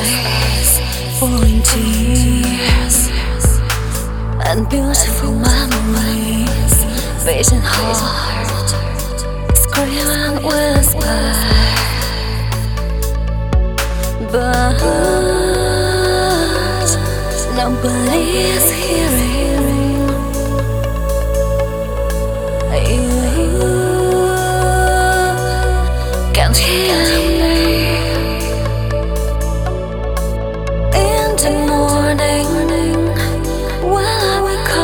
eyes falling tears and beautiful memories, beating heart, scream and whisper. But nobody's hearing. You can't hear me. In the morning, when I wake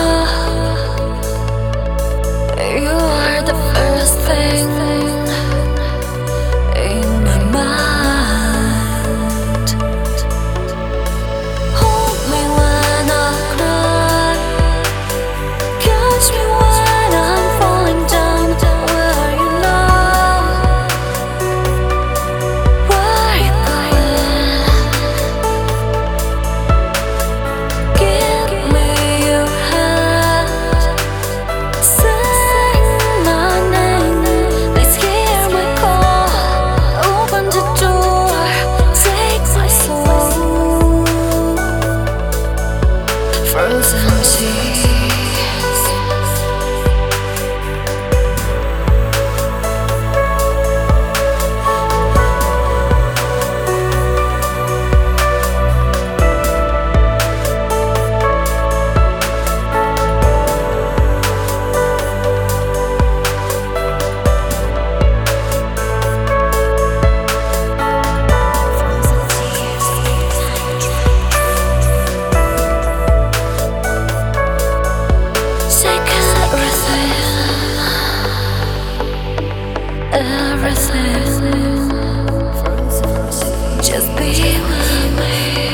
up, you are the first thing in my mind. Hold me when I cry, catch me when I'm falling down. Where you know, where you going? Give me your hand, sing my name. Please hear my call. Open the door, take my soul. Frozen tears. Everything, just be with me.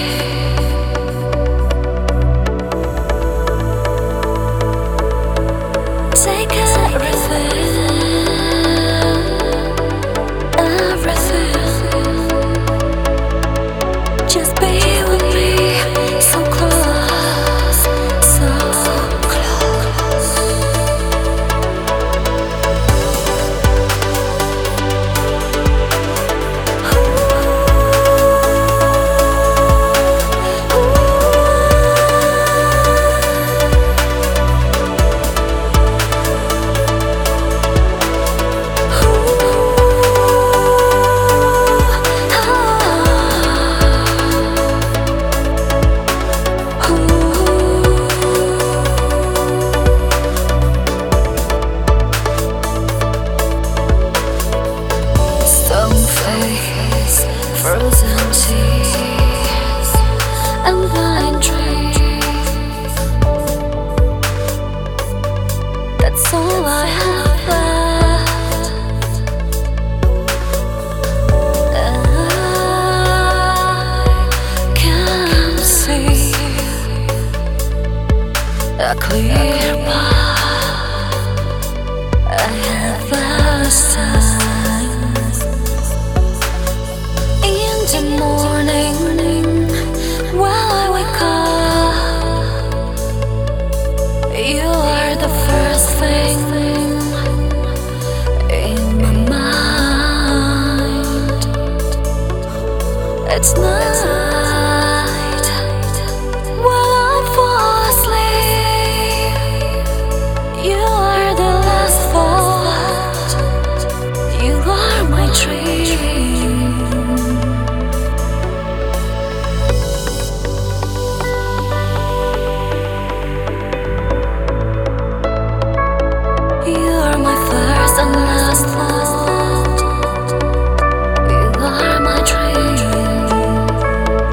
Take everything, just be with me. So close, so close. Frozen tears and blind dreams. That's all I have left. I can see a clear path ahead this time. In the morning, while I wake up, you are the first thing in my mind. It's night when I fall asleep. You are the last thought. You are my dream. And last thought, you are my dream.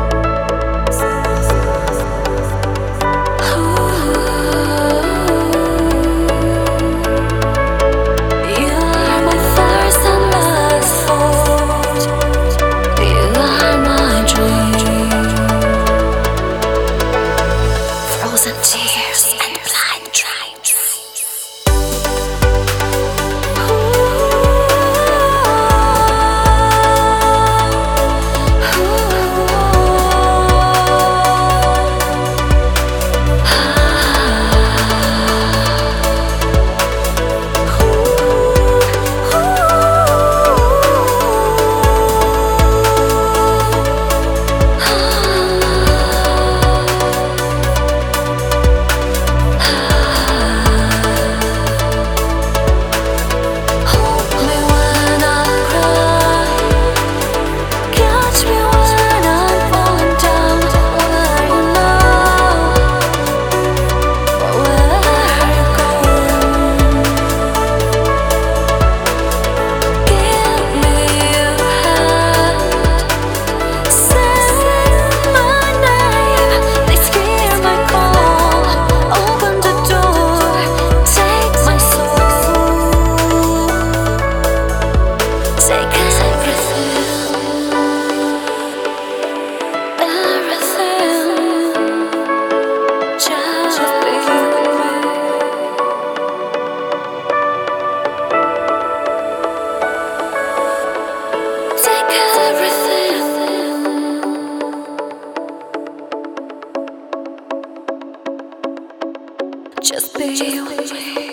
Just be with me.